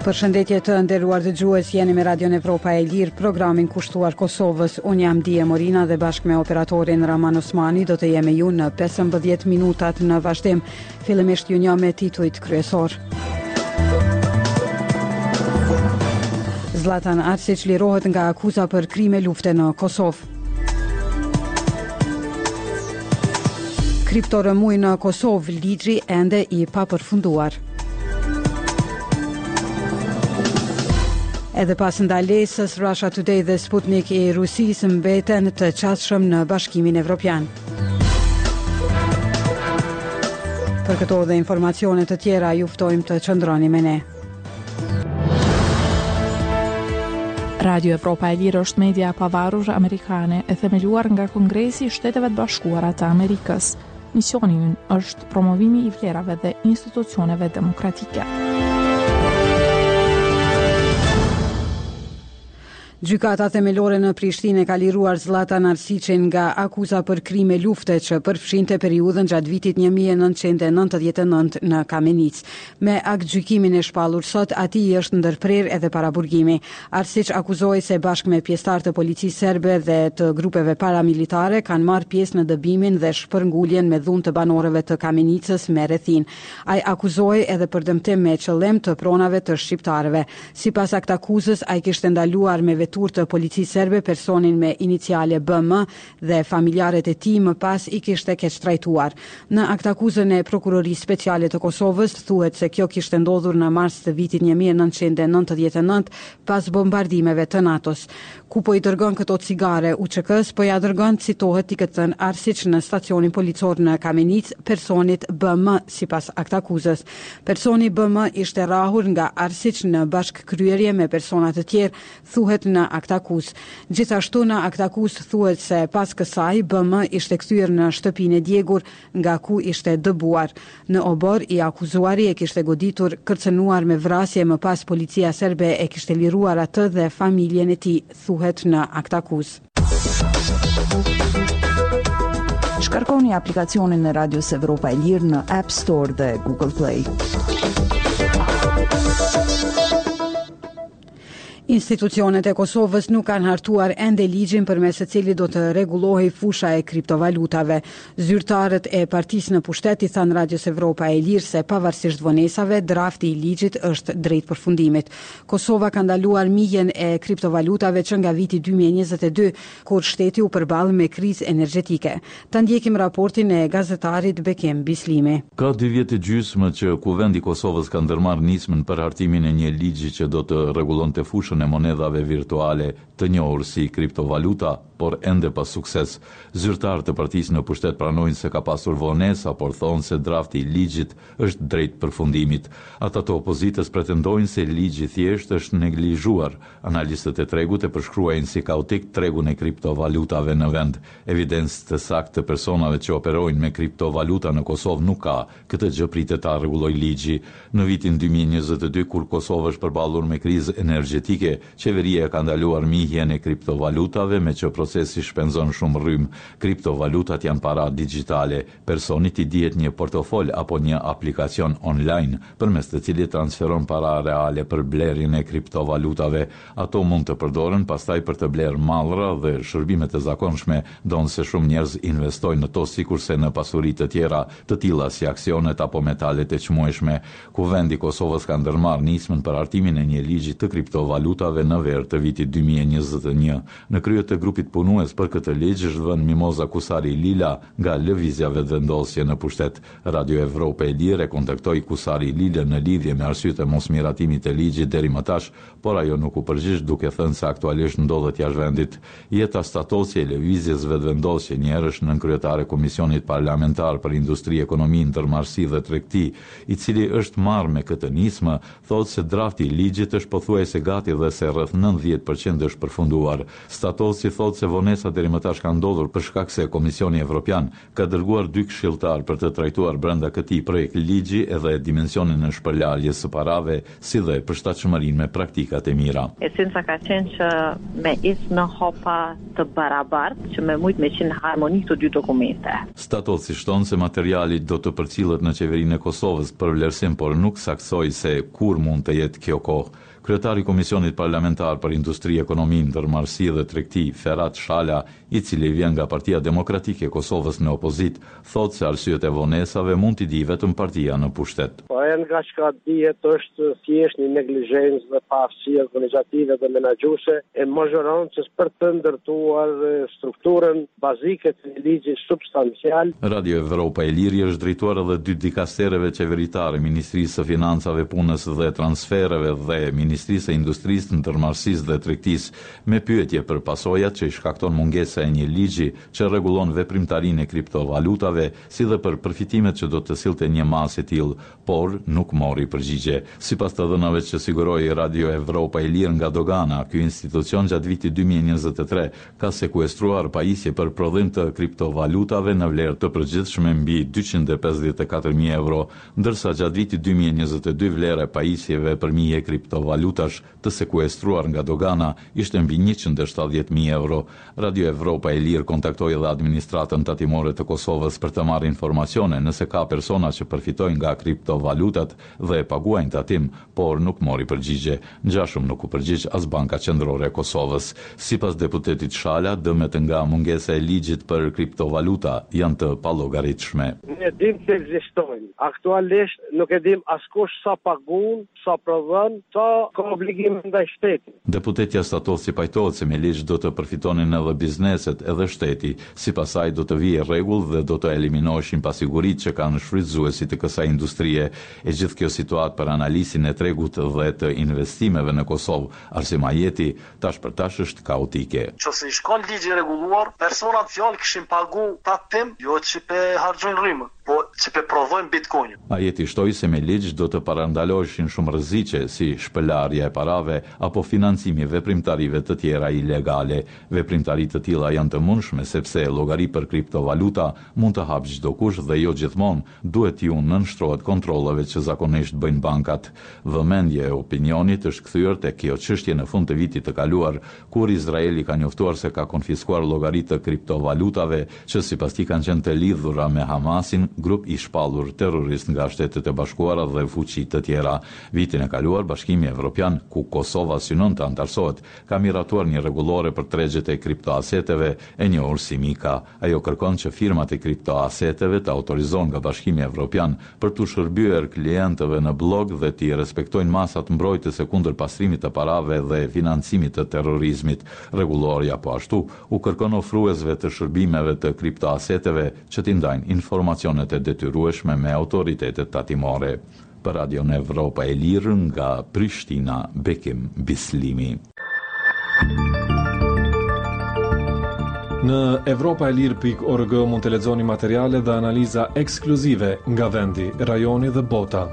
Përshëndetje të nderuar dëgjues, jeni me Radion Evropa e Lirë, programin kushtuar Kosovës. Unë jam Dije Morina dhe bashkë me operatorin Raman Osmani do të jemi ju në 15 minutat në vazhdim. Fillimisht ju një me titujt kryesor. Zlatan Arsic lirohet nga akuza për krime lufte në Kosovë. Kriptorëmuj në Kosovë, ligji ende i papërfunduar. Edhe pas ndalesës, Russia Today dhe Sputnik i Rusisë mbeten të qasshëm në Bashkimin Evropian. Për këto dhe informacione të tjera, ju ftojmë të qëndroni me ne. Radio Evropa e Lirë është media pavarur amerikane e themeluar nga Kongresi i Shteteve të Bashkuara të Amerikës. Misioni i ynë është promovimi i vlerave dhe institucioneve demokratike. Gjykata themelore në Prishtinë ka liruar Zlatan Arsicin nga akuza për krime lufte që përfshinte periudhën gjatë vitit 1999 në Kamenic. Me aktgjykimin e shpallur sot, atij është ndërprer edhe paraburgimi. Arsic akuzohej se bashkë me pjesëtar të policisë serbe dhe të grupeve paramilitare kanë marrë pjesë në dëbimin dhe shpërnguljen me dhunë të banorëve të Kamenicës me rrethin. Ai akuzohej edhe për dëmtim me qëllim të pronave të shqiptarëve. Sipas aktakuzës, ai kishte ndaluar me të policisë serbe personin me iniciale BM dhe familjarët e tij më pas i kishte keq trajtuar. Në aktakuzën e prokurorisë speciale të Kosovës thuhet se kjo kishte ndodhur në mars të vitit 1999 pas bombardimeve të NATO-s. Ku po i dërgon këto cigare UÇK-s, po ja dërgon, citohet i këtë Arsic në stacionin policor në Kamenic personit BM sipas aktakuzës. Personi BM ishte rrahur nga Arsic në bashkëkryerje me persona të tjerë, thuhet në aktakuz. Gjithashtu në aktakuz thuhet se pas kësaj BM ishte kthyer në shtëpinë e djegur nga ku ishte dëbuar. Në obor i akuzuari e kishte goditur, kërcënuar me vrasje, më pas policia serbe e kishte liruar atë dhe familjen e tij, thuhet në aktakuz. Shkarkoni aplikacionin e Radios Evropa e Lirë në App Store dhe Google Play. Institucionet e Kosovës nuk kanë hartuar ende ligjin përmes së cilit do të rregullohej fusha e kriptovalutave. Zyrtarët e partisë në pushtet i thanë Radios Evropa e Lirë se pavarësisht vonesave, drafti i ligjit është drejt përfundimit. Kosova ka ndaluar mijën e kriptovalutave që nga viti 2022, kur shteti u përball me krizë energjetike. Ta ndjekim raportin e gazetarit Bekim Bislimi. Ka 2 vjet e gjysmë që Kuvendi i Kosovës ka ndërmarrë nismën për hartimin e një ligji që do të rregullonte fushën e monedhave virtuale të njohur si kriptovaluta, por ende pa sukses. Zyrtarët e partisë në pushtet pranojnë se ka pasur vonesa, por thonë se drafti i ligjit është drejt përfundimit. Ata të opozitës pretendojnë se ligji thjesht është neglizhuar. Analistët e tregut e përshkruajnë si kaotik tregun e kriptovalutave në vend. Evidencë të saktë të personave që operojnë me kriptovaluta në Kosovë nuk ka. Këtë gjë pritet ta rregullojë ligji. Në vitin 2022, kur Kosova është përballur me krizë energjetike, qeveria ka ndaluar mihjen e kriptovalutave, me që procesi shpenzon shumë rrymë. Kriptovalutat janë para digjitale. Personit i dihet një portofol apo një aplikacion online përmes të cilit transferon para reale për blerjen e kriptovalutave. Ato mund të përdoren pastaj për të blerë mallra dhe shërbime të zakonshme, donse shumë njerëz investojnë në to sikurse në pasuri të tjera, të tilla si aksionet apo metalet e çmueshme. Kuvendi i Kosovës ka ndërmarrë nismën për hartimin e një ligji të kriptovalutave në verë të vitit 2021. Në krye të grupit punues për këtë ligj është vënë Mimoza Kusari Lila nga lëvizja vetëvendosje në pushtet. Radio Evropa e Lirë kontaktoi Kusari Lila në lidhje me arsyet e mosmiratimit të ligjit deri më tash, por ajo nuk u përgjigj, duke thënë se aktualisht ndodhet jashtë vendit. Jeta Statosje e lëvizjes vetëvendosje, njerësh nën kryetare Komisionit Parlamentar për Industri, Ekonomi, Ndërmarrësi dhe Tregti, i cili është marrë me këtë nismë, thotë se drafti i ligjit është pothuajse gati dhe se rreth 90% është përfunduar. Statosje thotë se vonesa deri më tash ka ndodhur për shkak se Komisioni Evropian ka dërguar 2 këshilltar për të trajtuar brenda këtij projekt ligji edhe dimensionin e shpërlarjes së parave, si dhe përshtatshmërinë me praktikat e mira. Esenca ka qenë që me isë në hapa të barabartë, që me mujtë me qenë harmoni këto dy dokumente. Statot si shton se materiali do të përcillet në qeverinë e Kosovës për vlerësim, por nuk saksoi se kur mund të jetë kjo kohë. Kryetari i Komisionit Parlamentar për Industri, Ekonomi, Ndërmarrësi dhe Tregti, Ferhat Shala, i cili vjen nga Partia Demokratike e Kosovës në opozit, thotë se arsyet e vonesave mund t'i di vetëm partia në pushtet. Po nga çka dihet është thjesht një neglizhencë dhe pafsi organizative dhe menaxhuese e mazhorancës për të ndërtuar strukturën bazike të ligjit substancial. Radio Evropa e Liri është drejtuar edhe 2 dikastereve qeveritare, Ministrisë së Financave, Punës dhe Transfereve dhe Ministrisë së Industrisë, Ndërmarrësisë dhe Tregtisë, me pyetje për pasojat që i shkakton mungesa e një ligji që rregullon veprimtarinë e kriptovalutave, si dhe për përfitimet që do të sillte një masë e tillë, por nuk mori përgjigje. Sipas të dhënave që siguroi Radio Evropa e Lirë nga dogana, ky institucion gjatë vitit 2023 ka sekuestruar pajisje për prodhim të kriptovalutave në vlerë të përgjithshme mbi 254.000 euro, ndërsa gjatë vitit 2022 vlera e pajisjeve për mije kriptovalutash të sekuestruar nga dogana ishte mbi 170.000 euro. Radio Evropa e Lirë kontaktoi edhe administratën tatimore të Kosovës për të marrë informacione nëse ka persona që përfitojnë nga kriptovalutat dhe paguajnë tatim, por nuk mori përgjigje. Ngjashëm nuk u përgjigj as Banka Qendrore e Kosovës. Sipas deputetit Shala, dëmet nga mungesa e ligjit për kriptovaluta janë të pallogaritshme. Ne dim se ekzistojnë. Aktualisht nuk e dim askush sa pagun, sa prodhon, sa ka obligim ndaj shtetit. Deputetja Statosi pajtohet se me ligj do të përfitonin edhe bizneset edhe shteti. Sipas saj do të vijë rregull dhe do të eliminoheshin pasiguritë që kanë shfrytëzuesit të kësaj industrie. E gjithë kjo situatë për analizin e tregut dhe të investimeve në Kosovë, Arsim Ajeti, tash për tash është kaotike. Nëse i shkon ligji rregulluar, personat fjalë kishin pagu tatim, jo që pe harxojnë rrymë, po që pe prodhojnë bitcoin. Ajeti shtoi se me ligj do të parandaloheshin shumë rreziqe si shpëlarja e parave apo financimi veprimtarive të tjera ilegale. Veprimtari të tilla janë të mundshme sepse llogari për kriptovaluta mund të hapë çdo kush dhe jo gjithmonë duhet ju nënshtrohet kontrollave që zakonisht bëjnë bankat. Vëmendje e opinionit është kthyer tek kjo çështje në fund të vitit të kaluar, kur Izraeli ka njoftuar se ka konfiskuar llogaritë të kriptovalutave që sipas tij kanë qenë të lidhura me Hamasin, grup i shpallur terrorist nga Shtetet e Bashkuara dhe fuqi të tjera. Vitin e kaluar, Bashkimi Evropian, ku Kosova synon të antarësohet, ka miratuar një rregullore për tregjet e kriptoaseteve e njohur si MiCA. Ajo kërkon që firmat e kriptoaseteve të autorizohen nga Bashkimi Evropian për të shërbyer klientëve në blog dhe të respektojnë masat mbrojtëse kundër pastrimit të parave dhe financimit të terrorizmit. Rregulloria po ashtu u kërkon ofruesve të shërbimeve të kriptoaseteve që t'i ndajnë informacionet e detyrueshme me autoritetet tatimore. Për Radio Evropa e Lirë nga Prishtina, Bekim Bislimi. Në europaelir.org mund të lexoni materiale dhe analiza ekskluzive nga vendi, rajoni dhe bota.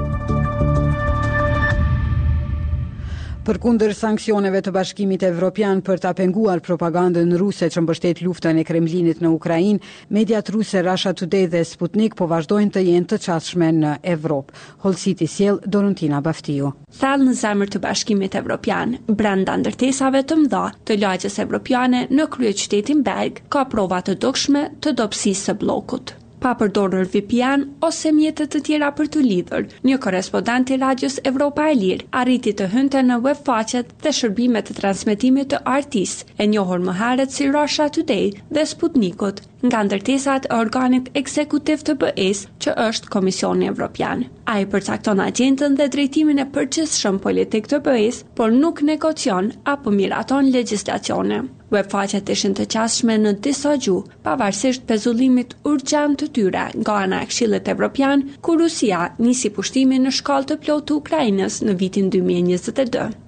Përkundër sanksioneve të Bashkimit Evropian për ta penguar propagandën ruse që mbështet luftën e Kremlinit në Ukrainë, mediat ruse Russia Today dhe Sputnik po vazhdojnë të jenë të çastshme në Evropë. Holsiti sjell Dorontina Baftiu. Thellë në zemër të Bashkimit Evropian, brenda ndërtesave të mëdha të lagjës evropiane në kryeqytetin Berg, ka prova të dukshme të dobësisë së bllokut. Pa përdorur VPN ose mjetet të tjera për të lidhur, një korespondent i radios Evropa e Lirë arriti të hynte në webfaqet dhe shërbimet të transmetimit të RT's, e njohur më herët si Russia Today dhe Sputnikut, nga ndërtesat e organit ekzekutiv të BE-s, që është Komisioni Evropian. Ai përcakton agjendën dhe drejtimin e përgjithshëm politik të BE-s, por nuk negocion apo miraton legjislacione. Webfaqet ishin të qasshme në disa gjuhë, pavarësisht pezullimit urgjent të tyre nga ana e Këshillit Evropian, ku Rusia nisi pushtimin në shkallë të plotë të Ukrainës në vitin 2022.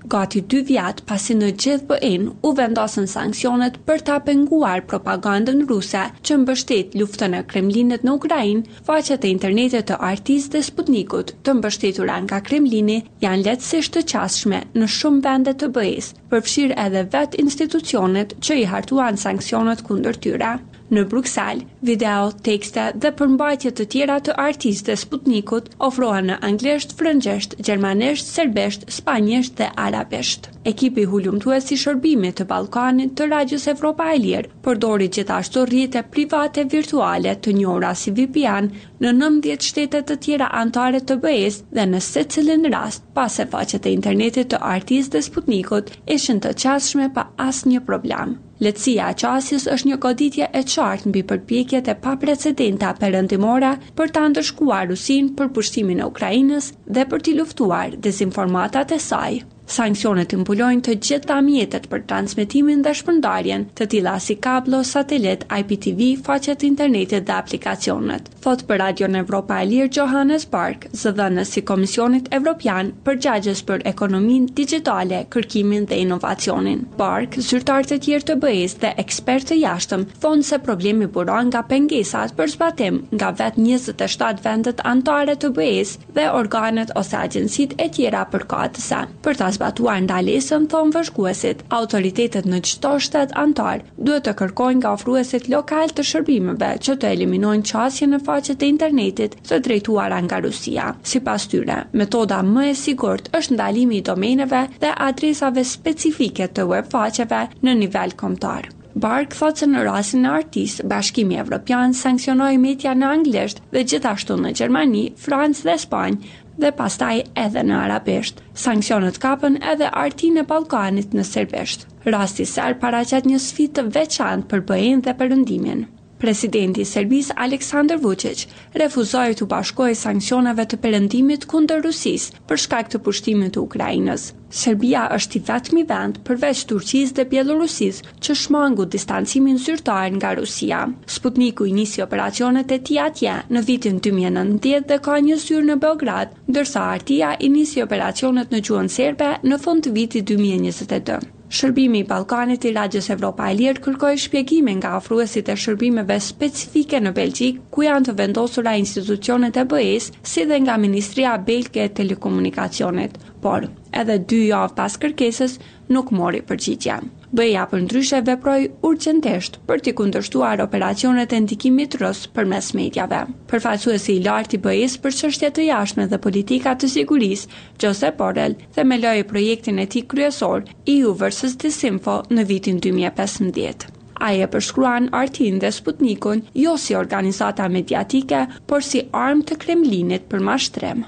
gati 2 vjet pasi në gjithë BE-n u vendosën sanksionet për ta penguar propagandën ruse që mbështet luftën e Kremlinit në Ukrainë. Faqet e internetit të RT-s dhe Sputnikut të mbështetura nga Kremlini janë lehtësisht të qasshme në shumë vende të BE-s, përfshirë edhe vetë institucionet që i hartuan sanksionet kundër tyre. Në Bruksel, video, tekste dhe përmbajtje të tjera të RT-s dhe Sputnikut ofrohen në anglisht, frëngjisht, gjermanisht, serbisht, spanjisht dhe arabisht. Ekipi hulumtues i shërbimit të Ballkanit të Radios Evropa e Lirë përdori gjithashtu rrjete private virtuale të njohura si VPN në 19 shtete të tjera anëtare të BE-s dhe në secilin rast, pasi faqet e internetit të RT-s dhe Sputnikut ishin të qasshme pa asnjë problem. Lehtësia e qasjes është një goditje e qartë mbi përpjekjet e paprecedenta perëndimore për ta ndëshkuar Rusinë për pushtimin e Ukrainës dhe për t'i luftuar dezinformatat e saj. Sanksionet impulojnë të gjitha mjetet për transmetimin dhe shpërndarjen, të tilla si kablo, satelit, IPTV, faqet internetit dhe aplikacionet. Thot për Radion Evropa e Lirë Johannes Bark, zëdhënës i Komisionit Evropian përgjagjës për ekonominë digjitale, kërkimin dhe inovacionin. Bark, zyrtar të tjerë të BE-s dhe ekspert të jashtëm, thonë se problemi buron nga pengesat për zbatim nga vetë 27 vendet anëtare të BE-s dhe organet ose agjensitë e tjera përkatëse. Për ta zbatuar ndalesën, thonë vëzhguesit, autoritetet në çdo shtet antar duhet të kërkojnë nga ofruesit lokal të shërbimeve që të eliminojnë qasjen në faqet e internetit të drejtuara nga Rusia. Sipas tyre, metoda më e sigurt është ndalimi i domeneve dhe adresave specifike të web faqeve në nivel kombëtar. Bark thotë se në rastin e RT-s, Bashkimi Evropian sanksionoi media në anglisht dhe gjithashtu në Gjermani, Francë dhe Spanjë dhe pastaj edhe në arabisht. Sanksionet kapën edhe RT-n e Ballkanit në serbisht. Rasti serb paraqet një sfidë të veçantë për BE-n dhe Perëndimin. Presidenti i Serbisë Aleksandar Vučić refuzoi të bashkojë sanksioneve të Perëndimit kundër Rusisë për shkak të pushtimit të Ukrainës. Serbia është i vetmi vend përveç Turqisë dhe Bielorusisë që shmangu distancimin zyrtar nga Rusia. Sputniku i nisi operacionet e tij atje në vitin 2019 dhe ka një zyrë në Beograd, ndërsa RT-ja i nisi operacionet në gjuhën serbe në fund të vitit 2022. Shërbimi i Ballkanit i Radios Evropa e Lirë kërkoi shpjegime nga ofruesit e shërbimeve specifike në Belgjik, ku janë të vendosura institucionet e BE-s, si dhe nga Ministria Belge e Telekomunikacionit, por edhe 2 javë pas kërkesës nuk mori përgjigje. BE-ja përndryshe veproi urgjentisht për t'i kundërshtuar operacionet e ndikimit rus përmes mediave. Përfaqësuesi i lartë i BE-s për çështje të jashtme dhe politika të sigurisë, Josep Borrell, themeloi projektin e tij kryesor, EU vs Disinfo, në vitin 2015. Ai e përshkruan RT-n dhe Sputnikun jo si organizata mediatike, por si armë të Kremlinit për mashtrim.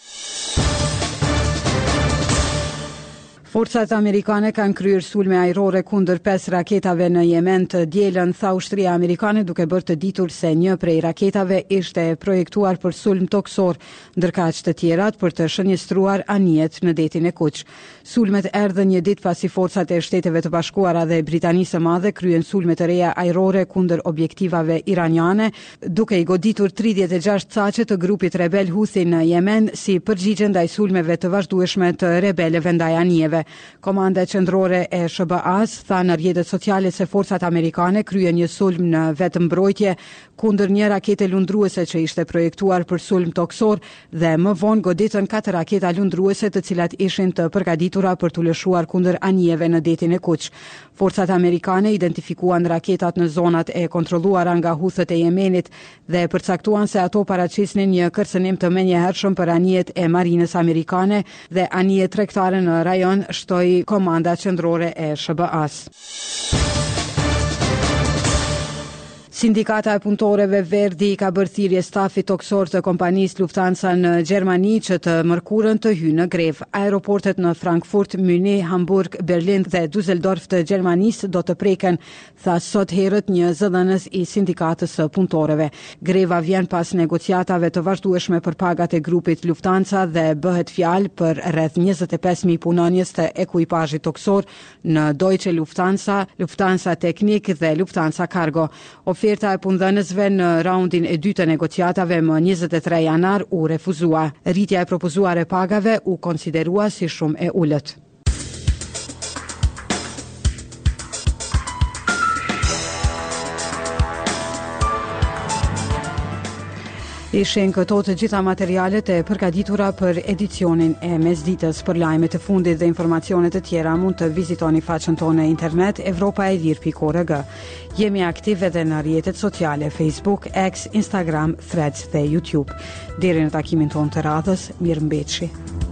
Forcat amerikane kanë kryer sulme ajrore kundër 5 raketave në Yemen të dielën, tha ushtria amerikane, duke bërë të ditur se një prej raketave ishte projektuar për sulm toksor, ndërkaq të tjerat për të shënjestruar anijet në detin e Kuq. Sulmet erdhën një ditë pasi forcat e Shteteve të Bashkuara dhe Britanisë së Madhe kryen sulme të reja ajrore kundër objektivave iraniane, duke i goditur 36 caqe të grupit rebel Houthi në Yemen si përgjigje ndaj sulmeve të vazhdueshme të rebelëve ndaj anijeve. Komanda qendrore e SBA-s tha në rrjetet sociale se forcat amerikane kryen një sulm në vetëmbrojtje kundër një rakete lundruese që ishte projektuar për sulm toksor dhe më vonë goditën 4 raketa lundruese të cilat ishin të përgatitura për t'u lëshuar kundër anijeve në detin e Kuq. Forcat amerikane identifikuan raketat në zonat e kontrolluara nga Huthët e Yemenit dhe përcaktuan se ato paraqisnin një kërcënim të menjëhershëm për anijet e marinës amerikane dhe anijet tregtare në rajon, shtoi komanda qendrore e SBA-s. Sindikata e punëtorëve Verdi ka bërë thirrje stafit toksor të kompanisë Lufthansa në Gjermani që të mërkurën të hyjë në grevë. Aeroportet në Frankfurt, Munich, Hamburg, Berlin dhe Düsseldorf të Gjermanisë do të preken, tha sot herët një zëdhënës i sindikatës së punëtorëve. Greva vjen pas negociatave të vazhdueshme për pagat e grupit Lufthansa dhe bëhet fjalë për rreth 25.000 punonjës të ekuipazhit toksor në Deutsche Lufthansa, Lufthansa Technik dhe Lufthansa Cargo. Oferta e punëdhënësve në raundin e dytë të negociatave më 23 janar u refuzua. Rritja e propozuar e pagave u konsiderua si shumë e ulët. Ishin këto të gjitha materialet e përgatitura për edicionin e mesditës. Për lajmet e fundit dhe informacionet e tjera mund të vizitoni faqen tonë në internet evropaelir.org. Jemi aktiv edhe në rrjetet sociale Facebook, X, Instagram, Threads dhe YouTube. Deri në takimin tonë të radhës, mirëmbëjtje.